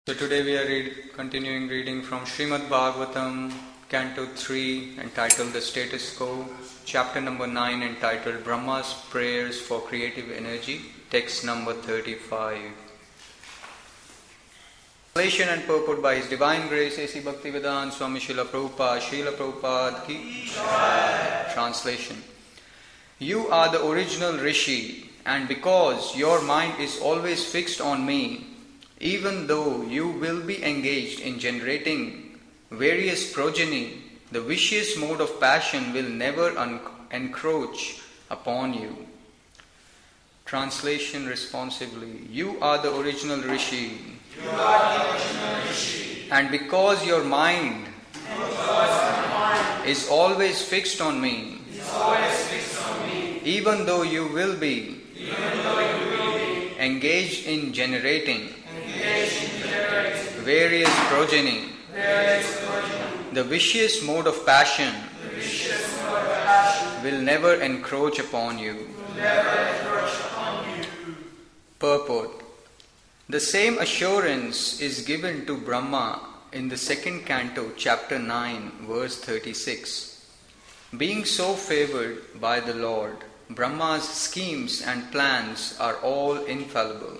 So today we are continuing reading from Srimad Bhagavatam, Canto 3, entitled The Status Quo, Chapter number 9, entitled Brahma's Prayers for Creative Energy, text number 35. Translation and purport by His Divine Grace A.C. Bhaktivedanta Swami Srila Prabhupada Ki Jai. Translation. You are the original Rishi, and because your mind is always fixed on me, even though you will be engaged in generating various progeny, the vicious mode of passion will never encroach upon you. Translation responsibly. You are the original Rishi. You are the original Rishi. And because your mind is always fixed on me, even though you will be engaged in generating various progeny, the vicious mode of passion will never encroach upon you. Purport. The same assurance is given to Brahma in the second canto, chapter 9, verse 36. Being so favored by the Lord, Brahma's schemes and plans are all infallible.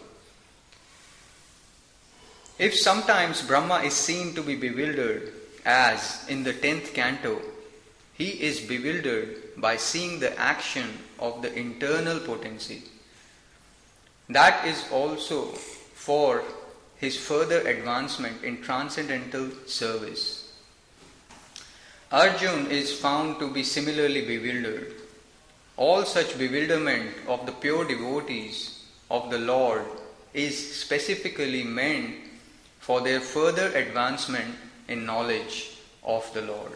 If sometimes Brahma is seen to be bewildered, as in the 10th canto, he is bewildered by seeing the action of the internal potency. That is also for his further advancement in transcendental service. Arjuna is found to be similarly bewildered. All such bewilderment of the pure devotees of the Lord is specifically meant for their further advancement in knowledge of the Lord.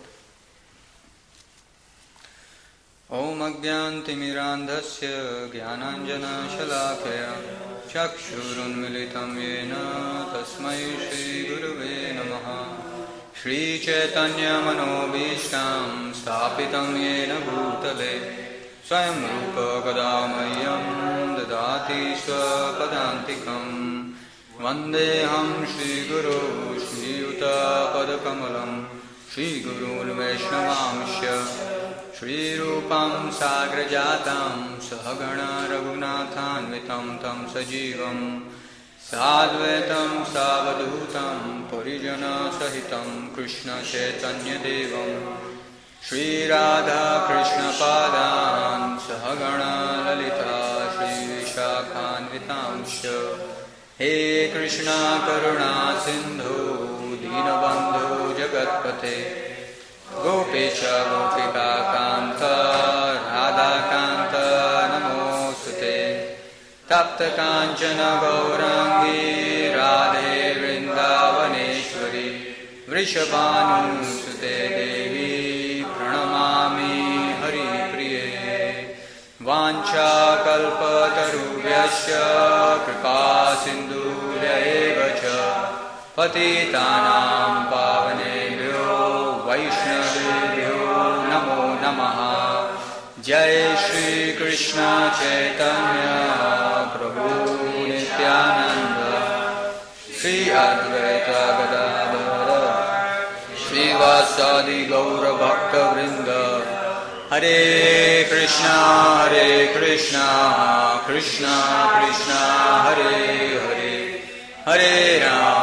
Om Agyantimirandhasya Jnananjana Shalakaya Chakshurunmilitam Yena Tasmai Shri Gurave Namaha Shri Chaitanya Manobhishtam Sthapitam Yena Bhutale Swayam Rupa Kadamayam Dadati Swapadantikam Vandeham Shri Guru Shri Yuta Padakamalam Shri Guru Vaishnavamsya Shri Rupam Sagrajatam Sahagana Raghunathanvitam Tam Sajivam Sadvaitam Savadhutam Parijana Sahitam Krishna Chaitanya Devam Shri Radha Krishna Padan Sahagana Lalita Shri Vishakhanvitamsya He Krishna Karuna Sindhu Dinabandhu Jagatpate Gopesha Gopika Kanta Radha Kanta Namosute Tapta Kanchana Gaurangi Radhe Vrindavaneshwari Vrishabhanusute Devi Pranamami Hari Priye Vancha Kalpatarubhyasya Kripa Sindhurya Evacha Patitanam Pavanebhyo Vaishnavebhyo Namo Namaha Jai Shri Krishna Chaitanya Prabhu Nityananda Shri Advaita Gadadhara Shri Vasadi Gaura Bhakta Vrinda Hare Krishna, Krishna Krishna, Hare Hare, Hare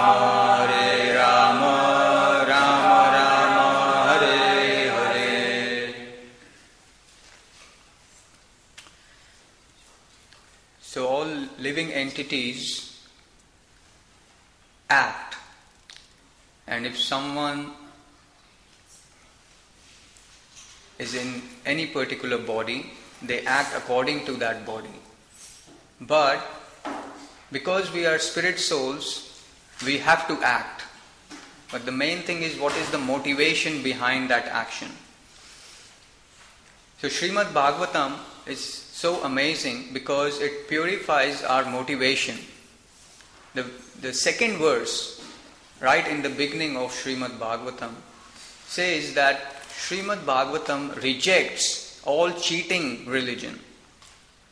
Rama, Rama Rama, Hare Hare. So all living entities act, and if someone is in any particular body, they act according to that body. But because we are spirit souls, we have to act. But the main thing is, what is the motivation behind that action? So Srimad Bhagavatam is so amazing because it purifies our motivation. The second verse, right in the beginning of Srimad Bhagavatam, says that Srimad Bhagavatam rejects all cheating religion.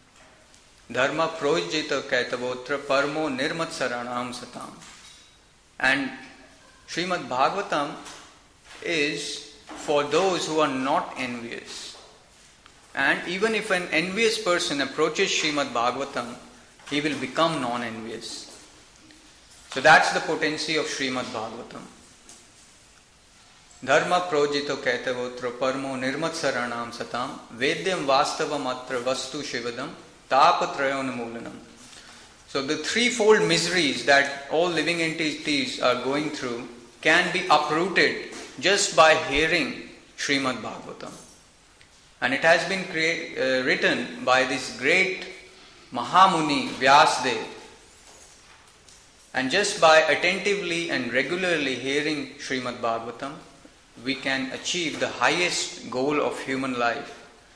Dharma projita kaitavotra parmo nirmat saranam satam. And Srimad Bhagavatam is for those who are not envious. And even if an envious person approaches Srimad Bhagavatam, he will become non-envious. So that's the potency of Srimad Bhagavatam. Dharma projito kaitavotra parmo nirmatsaranam satam vedyam vastavam atra vastu shivadam tapatrayonamulanam. So the threefold miseries that all living entities are going through can be uprooted just by hearing Srimad Bhagavatam. And it has been written by this great Mahamuni Vyasdev. And just by attentively and regularly hearing Srimad Bhagavatam, we can achieve the highest goal of human life.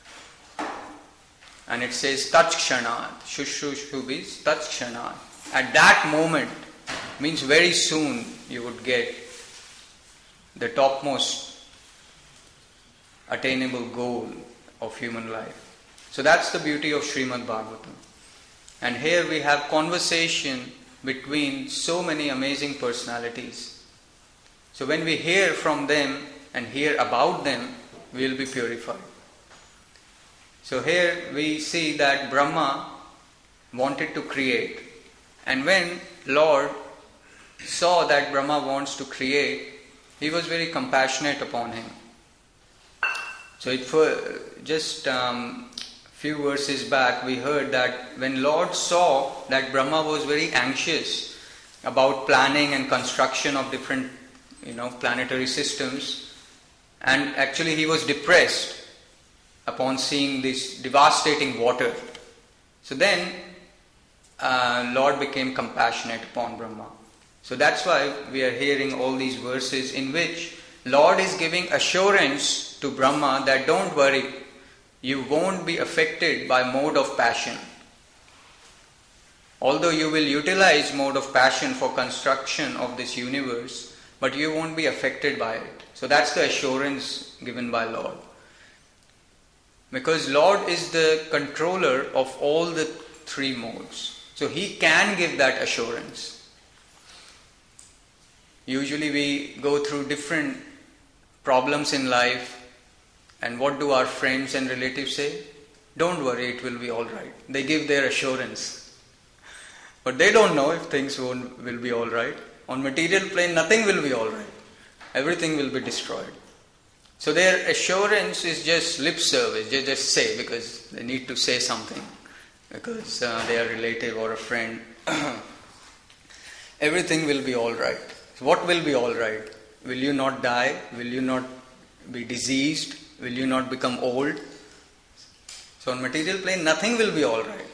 And it says Tatskshanat, Shushrushuvis Tatskshanat. At that moment, means very soon you would get the topmost attainable goal of human life. So that's the beauty of Srimad Bhagavatam. And here we have conversation between so many amazing personalities. So when we hear from them and hear about them, we will be purified. So here we see that Brahma wanted to create. And when Lord saw that Brahma wants to create, he was very compassionate upon him. So just few verses back we heard that when Lord saw that Brahma was very anxious about planning and construction of different planetary systems, and actually he was depressed upon seeing this devastating water. So then Lord became compassionate upon Brahma. So that's why we are hearing all these verses in which Lord is giving assurance to Brahma that don't worry, you won't be affected by mode of passion. Although you will utilize mode of passion for construction of this universe, but you won't be affected by it. So that's the assurance given by Lord. Because Lord is the controller of all the three modes. So He can give that assurance. Usually we go through different problems in life, and what do our friends and relatives say? Don't worry, it will be alright. They give their assurance. But they don't know if things will be alright. On material plane, nothing will be alright. Everything will be destroyed. So their assurance is just lip service. They just say because they need to say something. Because they are a relative or a friend. Everything will be alright. So what will be alright? Will you not die? Will you not be diseased? Will you not become old? So on material plane, nothing will be alright.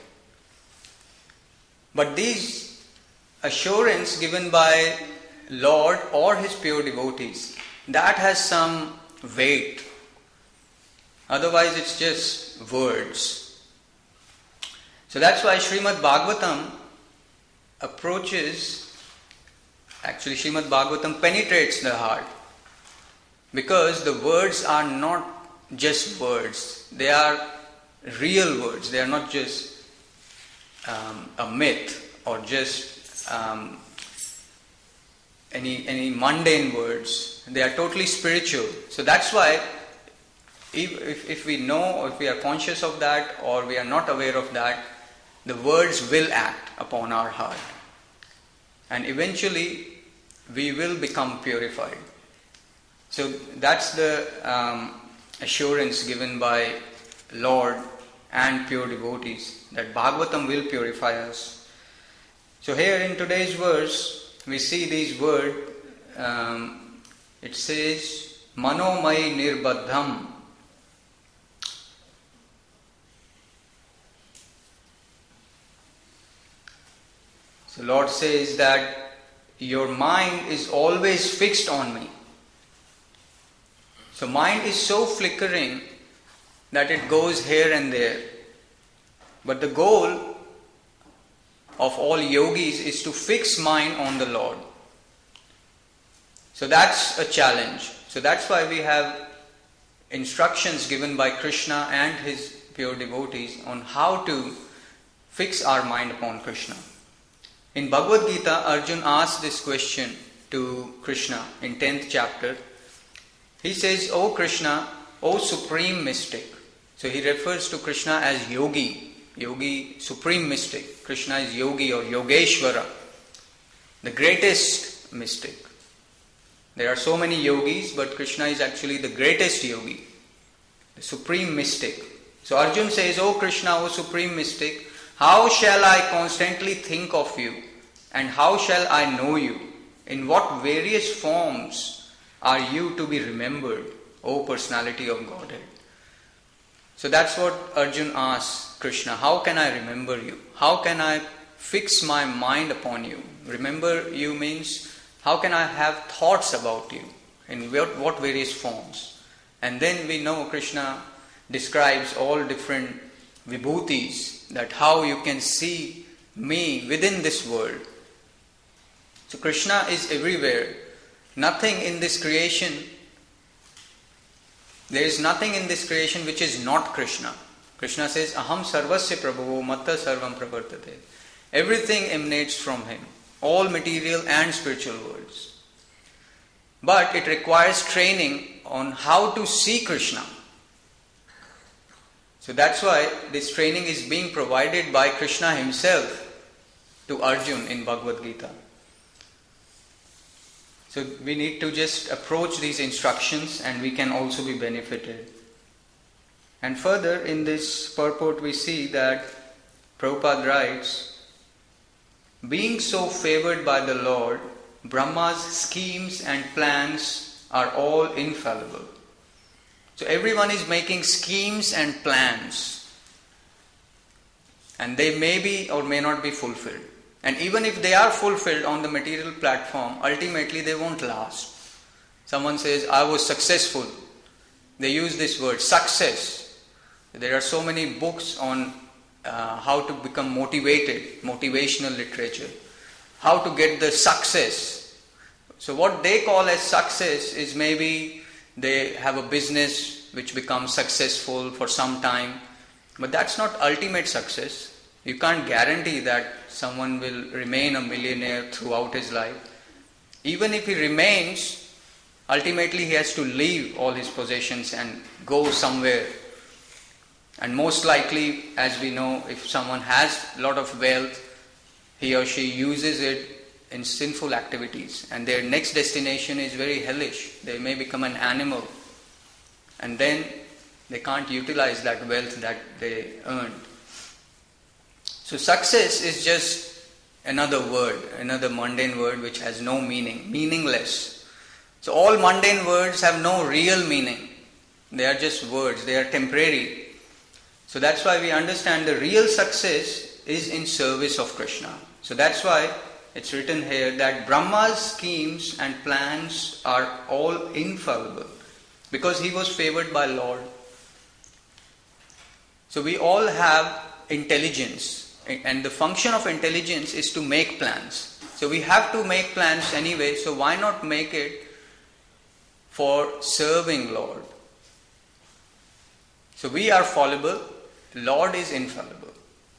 But these assurance given by Lord or His pure devotees, that has some weight. Otherwise it's just words. So that's why Srimad Bhagavatam Srimad Bhagavatam penetrates the heart. Because the words are not just words. They are real words. They are not just a myth or just any mundane words. They are totally spiritual. So that's why if we know or if we are conscious of that or we are not aware of that, the words will act upon our heart. And eventually we will become purified. So that's the assurance given by Lord and pure devotees, that Bhagavatam will purify us. So here in today's verse, we see these words. It says, Manomai Nirbadham. So Lord says that your mind is always fixed on me. So mind is so flickering that it goes here and there. But the goal of all yogis is to fix mind on the Lord. So that's a challenge. So that's why we have instructions given by Krishna and his pure devotees on how to fix our mind upon Krishna. In Bhagavad Gita, Arjuna asked this question to Krishna in 10th chapter. He says, "O Krishna, O supreme mystic." So he refers to Krishna as yogi. Yogi, supreme mystic. Krishna is yogi or yogeshwara, the greatest mystic. There are so many yogis, but Krishna is actually the greatest yogi, the supreme mystic. So Arjun says, "O Krishna, O supreme mystic, how shall I constantly think of you? And how shall I know you? In what various forms are you to be remembered, O personality of Godhead?" So that's what Arjun asks Krishna. How can I remember you? How can I fix my mind upon you? Remember you means, how can I have thoughts about you? In what various forms? And then we know Krishna describes all different vibhutis, that how you can see me within this world. So Krishna is everywhere. Nothing in this creation, there is nothing in this creation which is not Krishna. Krishna says, "Aham sarvasya prabhavo matta sarvam pravartate." Everything emanates from him, all material and spiritual worlds. But it requires training on how to see Krishna. So that's why this training is being provided by Krishna himself to Arjun in Bhagavad Gita. So we need to just approach these instructions and we can also be benefited. And further in this purport we see that Prabhupada writes, "Being so favored by the Lord, Brahma's schemes and plans are all infallible." So everyone is making schemes and plans, and they may be or may not be fulfilled. And even if they are fulfilled on the material platform, ultimately they won't last. Someone says, "I was successful." They use this word, success. There are so many books on how to become motivated, motivational literature, how to get the success. So what they call as success is maybe they have a business which becomes successful for some time, but that's not ultimate success. You can't guarantee that someone will remain a millionaire throughout his life. Even if he remains, ultimately he has to leave all his possessions and go somewhere. And most likely, as we know, if someone has a lot of wealth, he or she uses it in sinful activities, and their next destination is very hellish. They may become an animal, and then they can't utilize that wealth that they earned. So success is just another word, another mundane word which has no meaning, meaningless. So all mundane words have no real meaning. They are just words, they are temporary. So that's why we understand the real success is in service of Krishna. So that's why it's written here that Brahma's schemes and plans are all infallible, because he was favored by Lord. So we all have intelligence, and the function of intelligence is to make plans. So we have to make plans anyway, so why not make it for serving Lord? So we are fallible, Lord is infallible,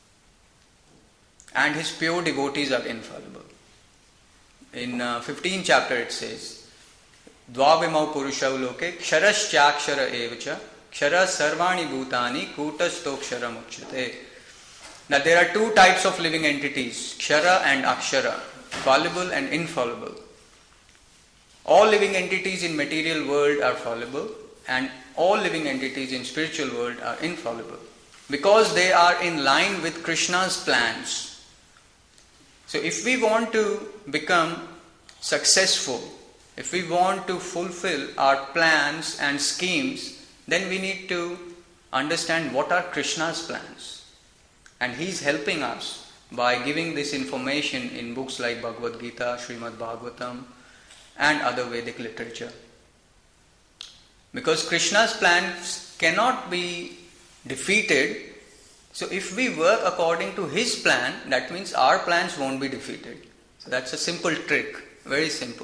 and his pure devotees are infallible. In 15th chapter it says, Dvavimau purushau loke ksharashchakshara evacha kshara sarvani bhutani kutastoksharam uchyate. Now there are two types of living entities, kshara and akshara, fallible and infallible. All living entities in material world are fallible, and all living entities in spiritual world are infallible, because they are in line with Krishna's plans. So if we want to become successful, if we want to fulfill our plans and schemes, then we need to understand what are Krishna's plans. And he's helping us by giving this information in books like Bhagavad Gita, Srimad Bhagavatam, and other Vedic literature. Because Krishna's plans cannot be defeated. So if we work according to his plan, that means our plans won't be defeated. So that's a simple trick, very simple.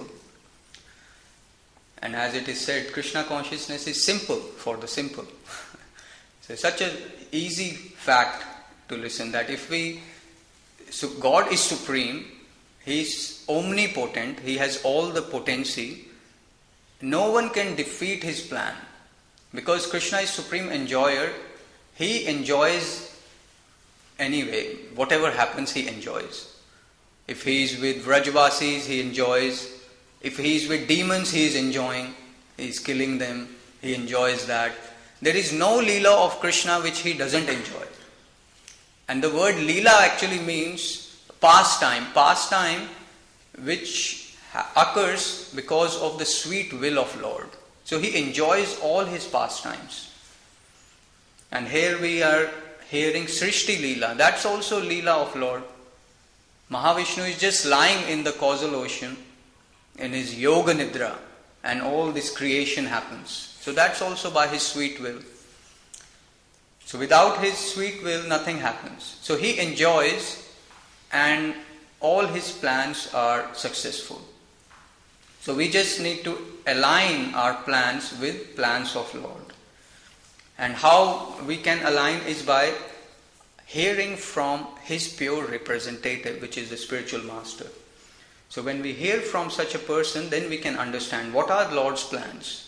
And as it is said, Krishna consciousness is simple for the simple. So such an easy fact to listen, that if so God is supreme, He's omnipotent. He has all the potency. No one can defeat his plan. Because Krishna is supreme enjoyer, he enjoys anyway. Whatever happens, he enjoys. If he is with Vrajavasis, he enjoys. If he is with demons, he is enjoying. He is killing them. He enjoys that. There is no Leela of Krishna which he doesn't enjoy. And the word Leela actually means pastime. Pastime which occurs because of the sweet will of Lord. So he enjoys all his pastimes. And here we are hearing Srishti Leela. That's also Leela of Lord. Mahavishnu is just lying in the causal ocean in his Yoga Nidra, and all this creation happens. So that's also by his sweet will. So without his sweet will, nothing happens. So he enjoys, and all his plans are successful. So we just need to align our plans with plans of Lord. And how we can align is by hearing from his pure representative, which is the spiritual master. So when we hear from such a person, then we can understand what are Lord's plans.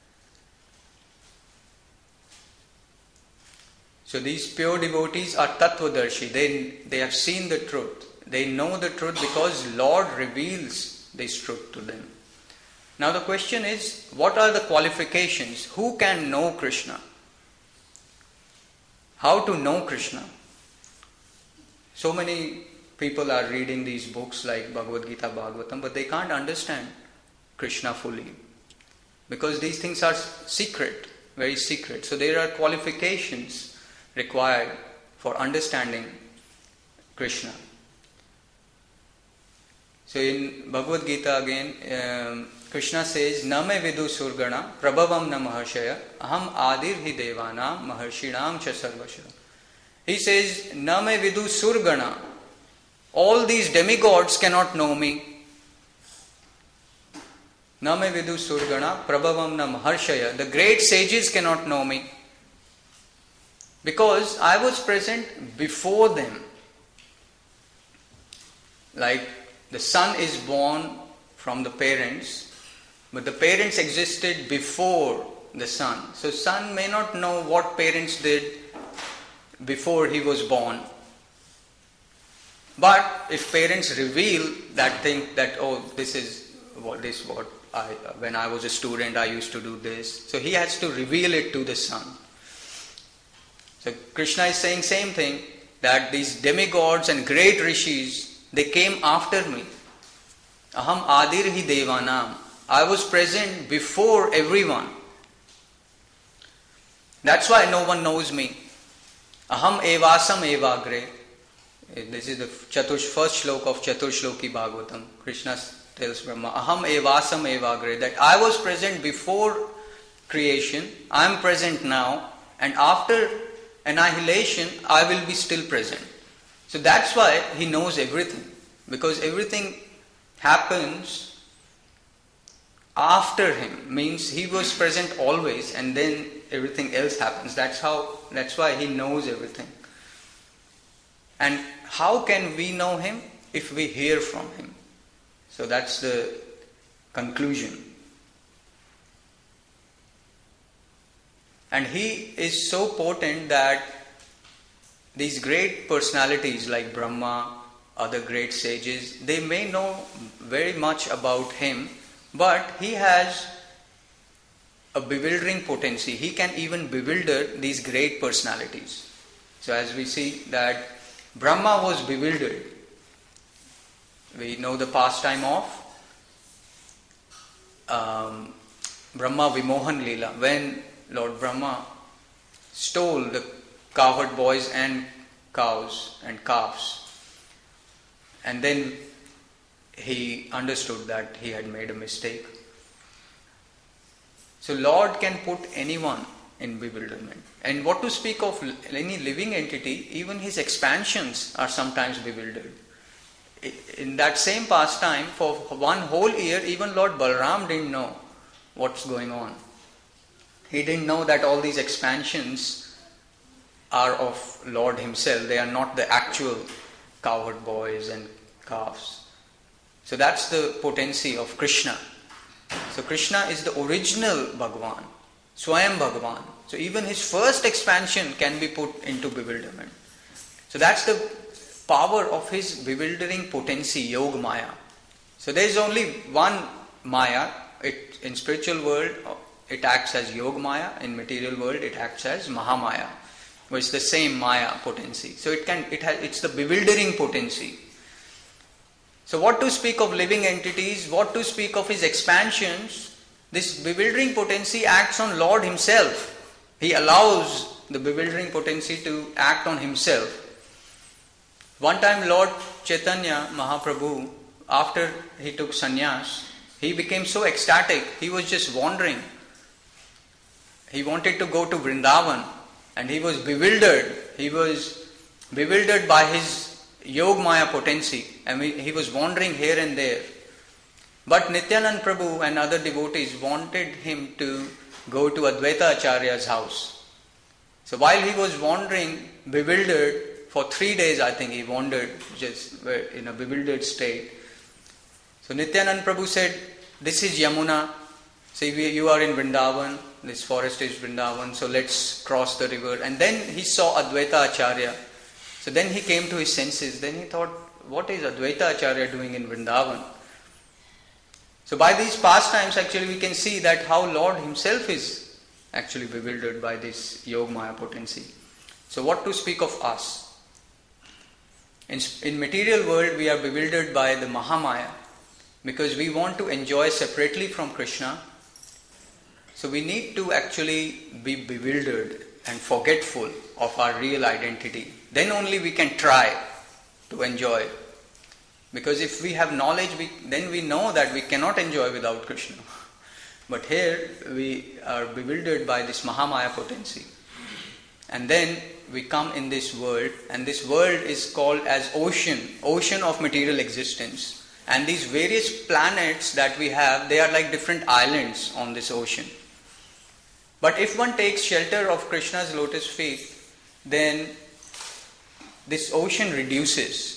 So these pure devotees are Tattvadarshi. They have seen the truth. They know the truth because Lord reveals this truth to them. Now the question is, what are the qualifications? Who can know Krishna? How to know Krishna? So many people are reading these books like Bhagavad Gita, Bhagavatam, but they can't understand Krishna fully. Because these things are secret, very secret. So there are qualifications required for understanding Krishna. So in Bhagavad Gita again, Krishna says, Na me vidu surgana prabhavam na maharshaya aham adir hi devanam maharshinam cha sarvasha. He says, Na me vidu surgana. All these demigods cannot know me. Na me vidu surgana prabhavam na maharshaya. The great sages cannot know me. Because I was present before them. Like the son is born from the parents, but the parents existed before the son. So son may not know what parents did before he was born. But if parents reveal that thing, that this is what when I was a student I used to do this. So he has to reveal it to the son. So Krishna is saying same thing, that these demigods and great rishis, they came after me. Aham adir hi devanam. I was present before everyone. That's why no one knows me. Aham evasam evagre. This is the first shloka of Chaturshloki Bhagavatam. Krishna tells Brahma, Aham evasam evagre. That I was present before creation, I am present now, and after annihilation, I will be still present. So that's why he knows everything. Because everything happens after him. Means he was present always, and then everything else happens. That's why he knows everything. And how can we know him? If we hear from him. So that's the conclusion. And he is so potent that these great personalities like Brahma, other great sages, they may know very much about him, but he has a bewildering potency. He can even bewilder these great personalities. So as we see that Brahma was bewildered. We know the pastime of Brahma Vimohan Leela, when Lord Brahma stole the cowherd boys and cows and calves. And then he understood that he had made a mistake. So Lord can put anyone in bewilderment. And what to speak of any living entity, even his expansions are sometimes bewildered. In that same pastime, for one whole year, even Lord Balaram didn't know what's going on. He didn't know that all these expansions are of Lord himself. They are not the actual cowherd boys and calves. So that's the potency of Krishna. So Krishna is the original Bhagavan, Swayam Bhagavan. So even his first expansion can be put into bewilderment. So that's the power of his bewildering potency, Yoga Maya. So there is only one Maya. In spiritual world, it acts as Yoga Maya. In material world, it acts as Mahamaya, which is the same Maya potency. So it's the bewildering potency. So what to speak of living entities, what to speak of his expansions, this bewildering potency acts on Lord himself. He allows the bewildering potency to act on himself. One time Lord Chaitanya Mahaprabhu, after he took sannyas, he became so ecstatic, he was just wandering. He wanted to go to Vrindavan and he was bewildered. He was bewildered by his Yogamaya potency. He was wandering here and there. But Nityanand Prabhu and other devotees wanted him to go to Advaita Acharya's house. So while he was wandering, bewildered, for 3 days I think he wandered just in a bewildered state. So Nityanand Prabhu said, "This is Yamuna. See, you are in Vrindavan. This forest is Vrindavan. So let's cross the river." And then he saw Advaita Acharya. So then he came to his senses. Then he thought, what is Advaita Acharya doing in Vrindavan? So by these pastimes actually we can see that how Lord himself is actually bewildered by this Yogamaya potency. So what to speak of us? In material world we are bewildered by the Mahamaya because we want to enjoy separately from Krishna. So we need to actually be bewildered and forgetful of our real identity. Then only we can try to enjoy. Because if we have knowledge, then we know that we cannot enjoy without Krishna. But here we are bewildered by this Mahamaya potency. And then we come in this world, and this world is called as ocean of material existence. And these various planets that we have, they are like different islands on this ocean. But if one takes shelter of Krishna's lotus feet, then this ocean reduces.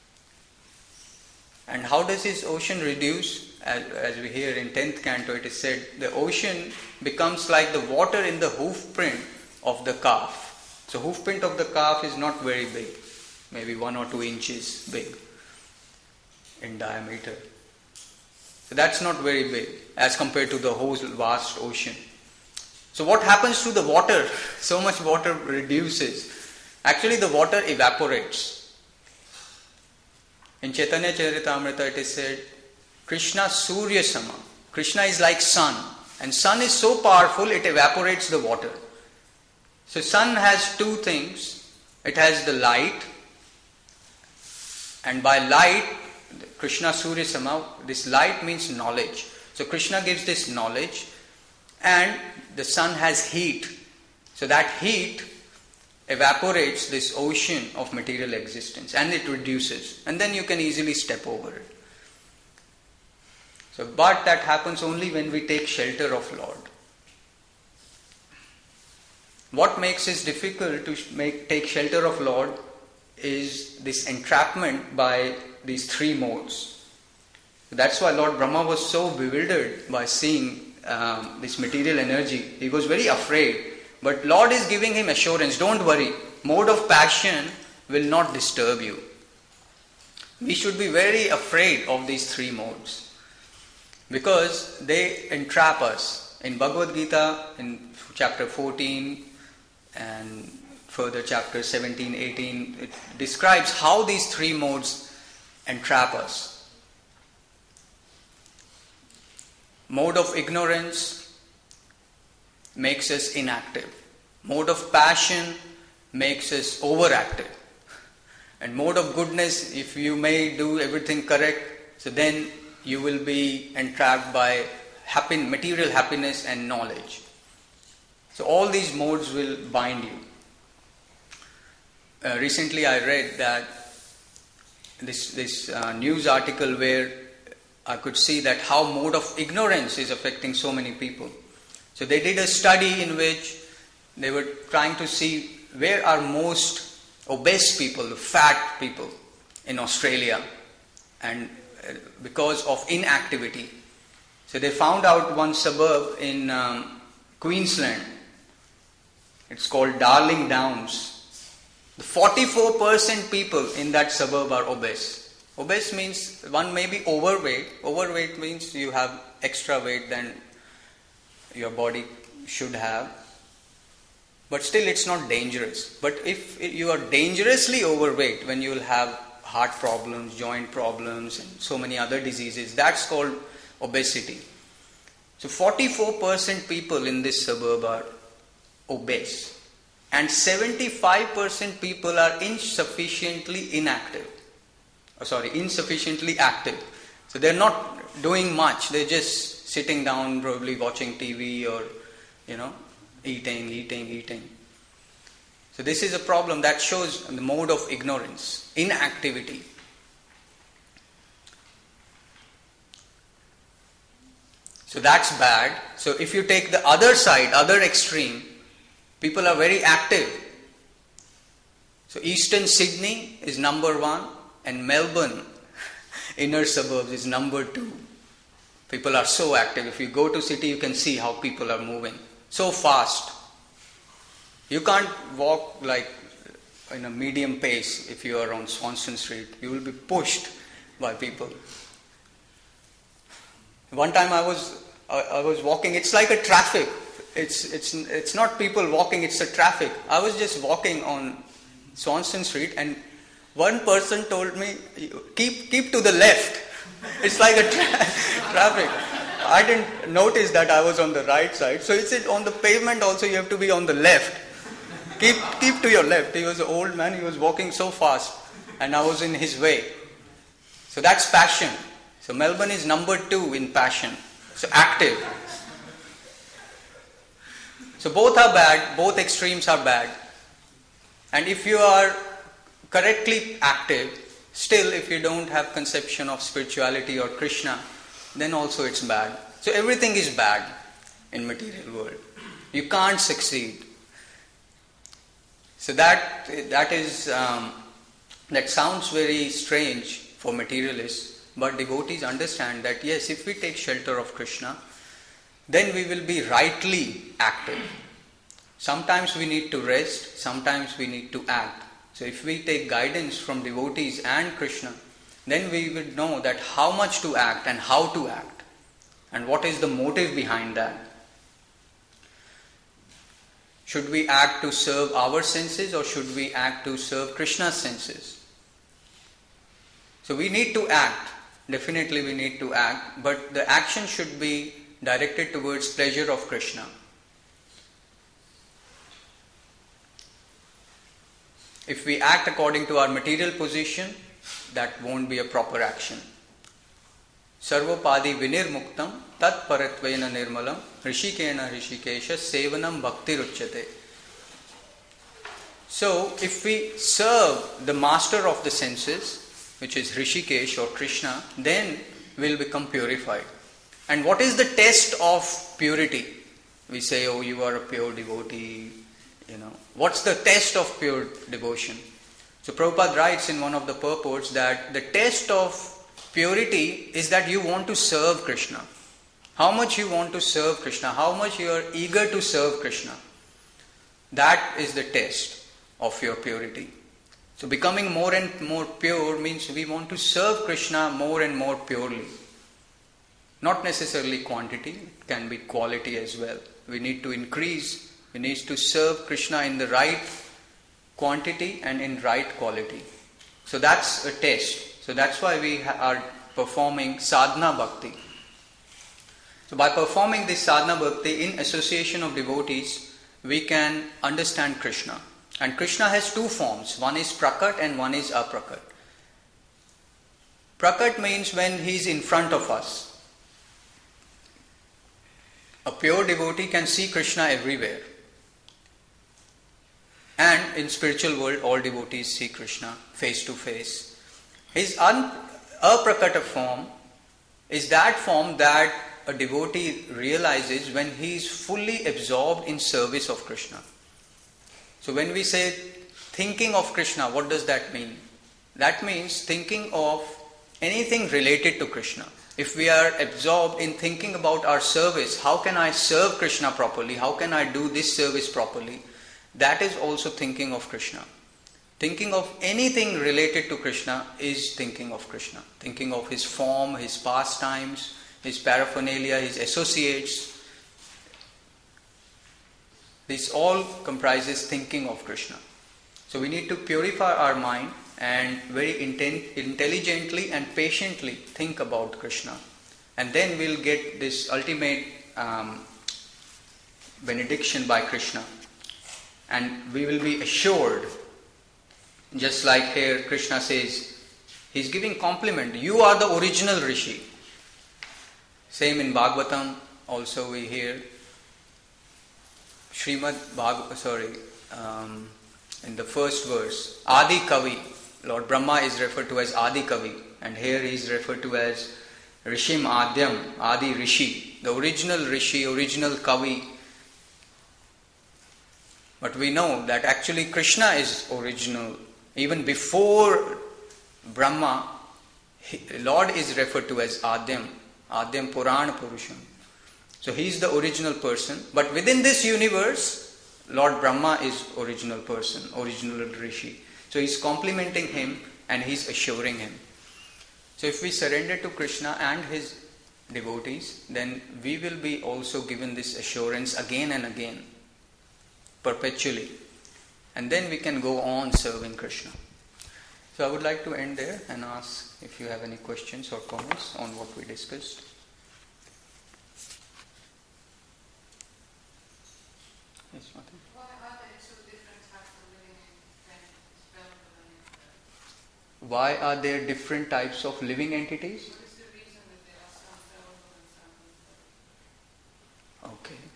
And how does this ocean reduce? As we hear in 10th canto, it is said, the ocean becomes like the water in the hoof print of the calf. So hoof print of the calf is not very big, maybe 1 or 2 inches big in diameter. So that's not very big as compared to the whole vast ocean. So what happens to the water? So much water reduces. Actually the water evaporates. In Chaitanya Charitamrita it is said, Krishna Surya Sama. Krishna is like sun. And sun is so powerful it evaporates the water. So sun has 2 things. It has the light. And by light, Krishna Surya Sama, this light means knowledge. So Krishna gives this knowledge. And the sun has heat. So that heat evaporates this ocean of material existence and it reduces. And then you can easily step over it. So, but that happens only when we take shelter of Lord. What makes it difficult to take shelter of Lord is this entrapment by these 3 modes. That's why Lord Brahma was so bewildered by seeing this material energy. He was very afraid. But Lord is giving him assurance, don't worry, mode of passion will not disturb you. We should be very afraid of these 3 modes because they entrap us. In Bhagavad Gita, in chapter 14 and further chapter 17, 18, it describes how these 3 modes entrap us. Mode of ignorance makes us inactive. Mode of passion makes us overactive. And mode of goodness, if you may do everything correct, so then you will be entrapped by material happiness and knowledge. So all these modes will bind you. Recently I read that this news article where I could see that how mode of ignorance is affecting so many people. So they did a study in which they were trying to see where are most obese people, fat people in Australia. And because of inactivity. So they found out one suburb in Queensland. It's called Darling Downs. The 44% people in that suburb are obese. Obese means one may be overweight. Overweight means you have extra weight than your body should have. But still it's not dangerous. But if you are dangerously overweight, when you will have heart problems, joint problems, and so many other diseases, that's called obesity. So 44% people in this suburb are obese. And 75% people are insufficiently active. So they're not doing much. They're just sitting down, probably watching TV or, eating. So this is a problem that shows the mode of ignorance, inactivity. So that's bad. So if you take the other side, other extreme, people are very active. So Eastern Sydney is number 1 and Melbourne, inner suburbs, is number 2. People are so active. If you go to city, you can see how people are moving. So fast. You can't walk like in a medium pace if you are on Swanston Street. You will be pushed by people. One time I was walking. It's like a traffic. It's not people walking. It's a traffic. I was just walking on Swanston Street, and one person told me, "Keep to the left." It's like a traffic. I didn't notice that I was on the right side. So it's on the pavement also. You have to be on the left. Keep to your left. He was an old man. He was walking so fast, and I was in his way. So that's passion. So Melbourne is number 2 in passion. So active. So both are bad. Both extremes are bad. And if you are correctly active, still if you don't have conception of spirituality or Krishna, then also it's bad. So everything is bad in material world. You can't succeed. So that sounds very strange for materialists, but devotees understand that yes, if we take shelter of Krishna, then we will be rightly active. Sometimes we need to rest, sometimes we need to act. So if we take guidance from devotees and Krishna, then we will know that how much to act and how to act, and what is the motive behind that. Should we act to serve our senses, or should we act to serve Krishna's senses? So we need to act. Definitely we need to act, but the action should be directed towards pleasure of Krishna. If we act according to our material position, that won't be a proper action. Sarvopadi vinirmuktam tat paratvena nirmalam rishikena rishikesha sevanam bhaktiruchyate. So, if we serve the master of the senses, which is Rishikesh or Krishna, then we'll become purified. And what is the test of purity? We say, oh, you are a pure devotee. What's the test of pure devotion? So Prabhupada writes in one of the purports that the test of purity is that you want to serve Krishna. How much you want to serve Krishna, how much you are eager to serve Krishna. That is the test of your purity. So becoming more and more pure means we want to serve Krishna more and more purely. Not necessarily quantity, it can be quality as well. We need to increase. We need to serve Krishna in the right quantity and in right quality. So that's a test. So that's why we are performing sadhana bhakti. So by performing this sadhana bhakti in association of devotees, we can understand Krishna. And Krishna has 2 forms. One is prakat and one is aprakat. Prakat means when he is in front of us. A pure devotee can see Krishna everywhere. And in spiritual world, all devotees see Krishna face to face. His aprakata form is that form that a devotee realizes when he is fully absorbed in service of Krishna. So when we say thinking of Krishna, what does that mean? That means thinking of anything related to Krishna. If we are absorbed in thinking about our service, how can I serve Krishna properly? How can I do this service properly? That is also thinking of Krishna. Thinking of anything related to Krishna is thinking of Krishna. Thinking of his form, his pastimes, his paraphernalia, his associates. This all comprises thinking of Krishna. So we need to purify our mind and very intelligently and patiently think about Krishna. And then we'll get this ultimate benediction by Krishna. And we will be assured, just like here Krishna says, he's giving compliment, you are the original Rishi. Same in Bhagavatam also we hear, in the first verse, Adi Kavi, Lord Brahma is referred to as Adi Kavi, and here he is referred to as Rishim Adyam, Adi Rishi, the original Rishi, original Kavi. But we know that actually Krishna is original. Even before Brahma, Lord is referred to as Adyam, Adyam Purana Purusham. So he is the original person. But within this universe, Lord Brahma is original person, original Rishi. So he's complimenting him and he's assuring him. So if we surrender to Krishna and his devotees, then we will be also given this assurance again and again, perpetually. And then we can go on serving Krishna. So I would like to end there and ask if you have any questions or comments on what we discussed. Yes, Martin. Why are there two different types of living entities? Why are there different types of living entities? What is the reason that there are some fallible and some infallible? Okay.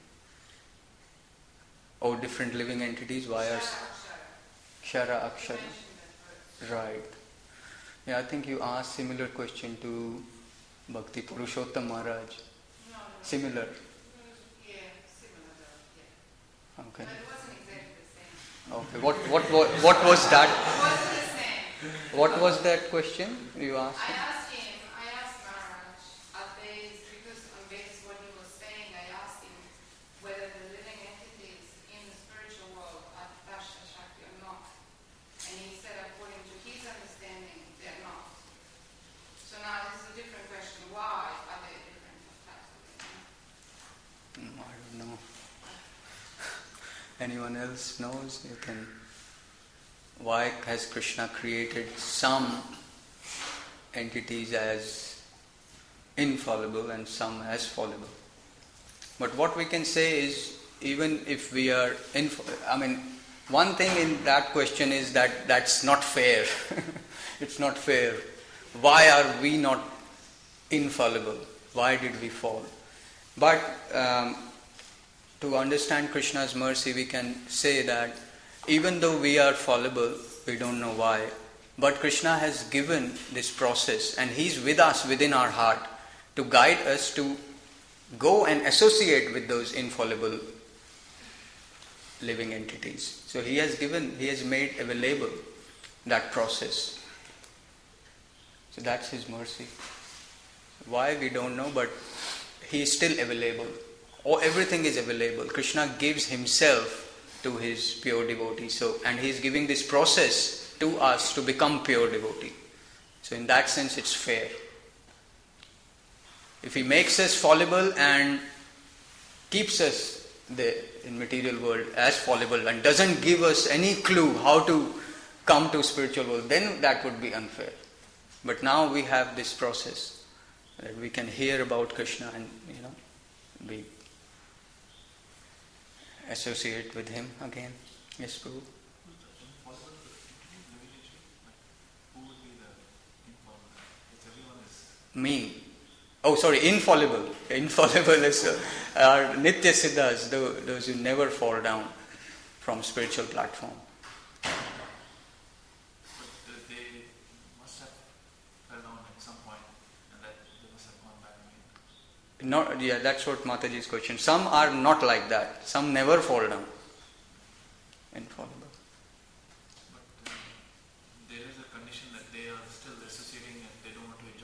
Oh, different living entities. Why are Kshara, Akshara? Right. Yeah, I think you asked similar question to Bhakti Purushottam Maharaj. No. Similar. Yeah, similar though, yeah. Okay. But it wasn't exactly the same. Okay. What was that? It wasn't the same. What was that question you asked? I asked Maharaj, because on basis what he was saying, I asked him whether the living entities in the spiritual world are Dasha Shakti or not. And he said, according to his understanding, they're not. So now this is a different question. Why are they different types of living? I don't know. Anyone else knows? You can. Why has Krishna created some entities as infallible and some as fallible? But what we can say is, even if we are one thing in that question is that that's not fair. It's not fair. Why are we not infallible? Why did we fall? But to understand Krishna's mercy, we can say that even though we are fallible, we don't know why. But Krishna has given this process and He's with us within our heart to guide us to go and associate with those infallible living entities. So He has made available that process. So that's His mercy. Why we don't know, but He is still available. Everything is available. Krishna gives Himself to His pure devotee. And He is giving this process to us to become pure devotee. So in that sense it's fair. If He makes us fallible and keeps us in material world as fallible and doesn't give us any clue how to come to spiritual world, then that would be unfair. But now we have this process that we can hear about Krishna and we associate with Him again. Yes, Prabhu. Me. Oh, sorry, infallible. Infallible is are Nitya Siddhas, those who never fall down from spiritual platform. But they must have fell down at some point, and that they must have gone back again. That's what Mataji's question. Some are not like that. Some never fall down. Infallible. But there is a condition that they are still associating and they don't want to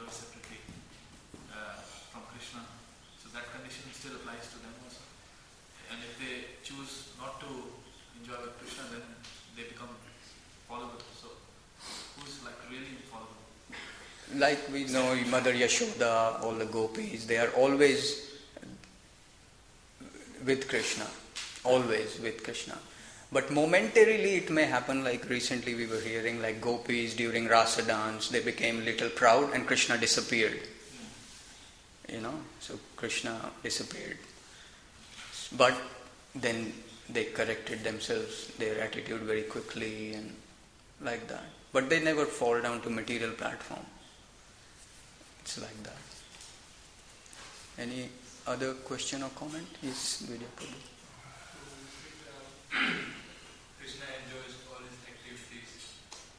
thing still applies to them also. And if they choose not to enjoy with Krishna, then they become followable. So who's like really followable? Like we know Mother Yashoda, all the gopis, they are always with Krishna. Always with Krishna. But momentarily it may happen, like recently we were hearing, like gopis during Rasa dance, they became a little proud and Krishna disappeared. So Krishna disappeared. But then they corrected themselves, their attitude very quickly and like that. But they never fall down to material platform. It's like that. Any other question or comment? Yes, Vidya Prabhu. Krishna enjoys all his activities.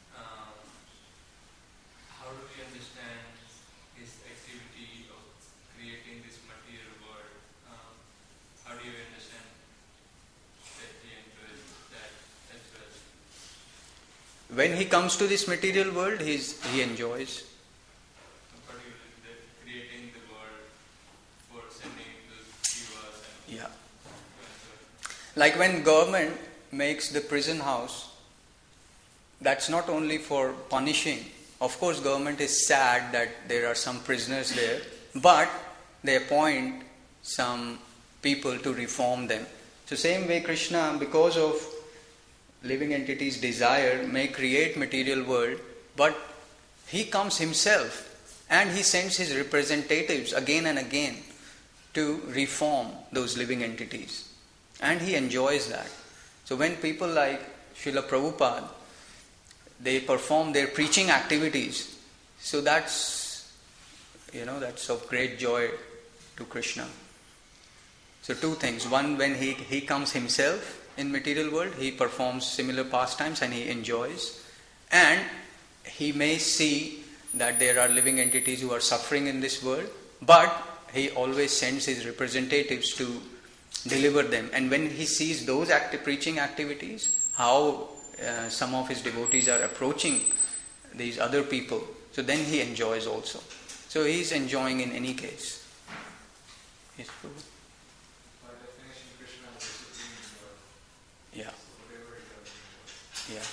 How do we understand his activity of creating this material world? How do you understand that he enjoys that as well? When he comes to this material world, he enjoys. Particularly that creating the world for sending those jivas and Yeah. Like when government makes the prison house, that's not only for punishing. Of course, government is sad that there are some prisoners there, but they appoint some people to reform them. So same way Krishna, because of living entities' desire, may create material world, but he comes himself and he sends his representatives again and again to reform those living entities. And he enjoys that. So when people like Srila Prabhupada, they perform their preaching activities, so that's of great joy to Krishna. So two things. One, when he comes himself in material world, he performs similar pastimes and he enjoys. And he may see that there are living entities who are suffering in this world, but he always sends his representatives to deliver them. And when he sees those preaching activities, how some of his devotees are approaching these other people, so then he enjoys also. So he is enjoying in any case. Yes, Prabhu? By definition, Krishna is the supreme Lord. Yeah. So whatever he does, he does. Yeah.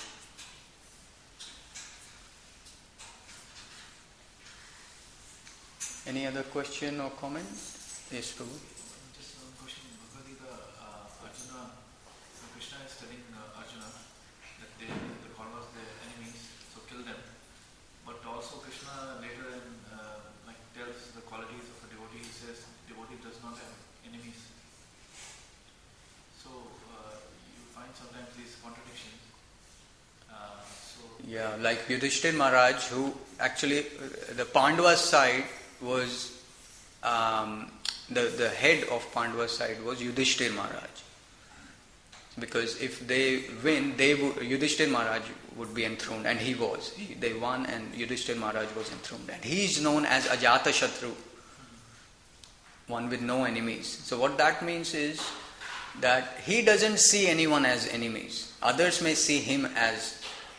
Any other question or comment? Yes, Prabhu? Just one question. Bhagavad Gita, Arjuna, Krishna is telling Arjuna that the Kauravas, their enemies, so kill them. But also Krishna later tells the qualities of a devotee. He says devotee does not have enemies. So you find sometimes these contradictions. Yeah, like Yudhishthir Maharaj, who actually, the Pandavas side was, the head of Pandavas side was Yudhishthir Maharaj. Because if they win, Yudhishthir Maharaj would be enthroned, and he was. They won and Yudhishthir Maharaj was enthroned. And he is known as Ajata Shatru, one with no enemies. So what that means is that he doesn't see anyone as enemies. Others may see him as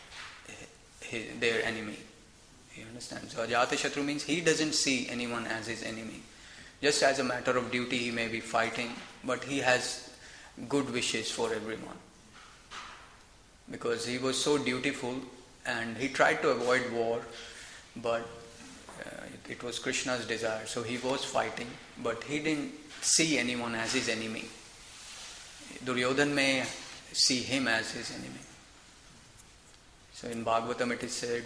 their enemy. You understand? So Ajata Shatru means he doesn't see anyone as his enemy. Just as a matter of duty he may be fighting, but he has good wishes for everyone. Because he was so dutiful and he tried to avoid war, but it was Krishna's desire. So he was fighting, but he didn't see anyone as his enemy. Duryodhan may see him as his enemy. So in Bhagavatam it is said,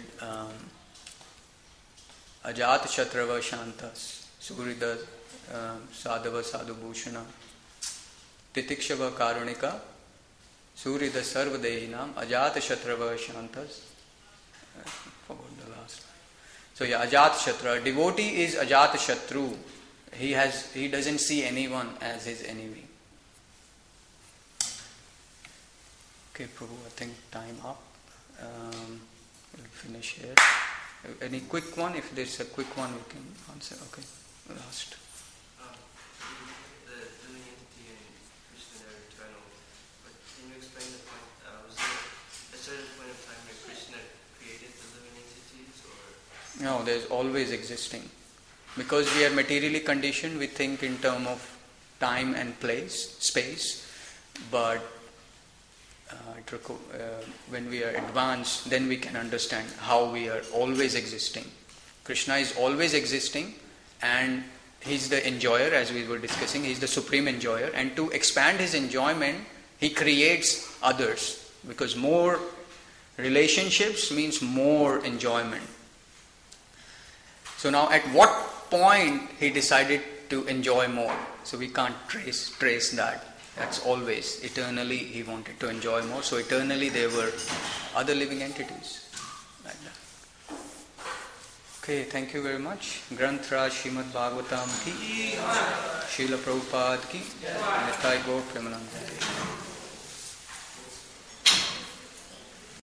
Ajat Shatrava Shantas, Surida Sadhava Sadhubhushana, Titikshava Karunika, Surida Sarvadehinam, Ajat Shatrava Shantas. I forgot the last line. So yeah, Ajat Shatra. Devotee is Ajat Shatru. He doesn't see anyone as his enemy. Okay, Prabhu, I think time up. We'll finish here. Any quick one? If there's a quick one, we can answer. Okay, last. The living entity and Krishna are eternal. But can you explain the point? Was there a certain point of time where Krishna created the living entities, or? No, there's always existing. Because we are materially conditioned, we think in terms of time and space, but when we are advanced, then we can understand how we are always existing. Krishna is always existing, and He's the enjoyer, as we were discussing. He's the supreme enjoyer, and to expand His enjoyment, He creates others, because more relationships means more enjoyment. So now, at what point He decided to enjoy more? So we can't trace that. That's always, eternally He wanted to enjoy more. So eternally there were other living entities like that. Okay, thank you very much. Granth Raj Srimad Bhagavatam ki, Srila Prabhupada ki, Nitai Gaur Premanand.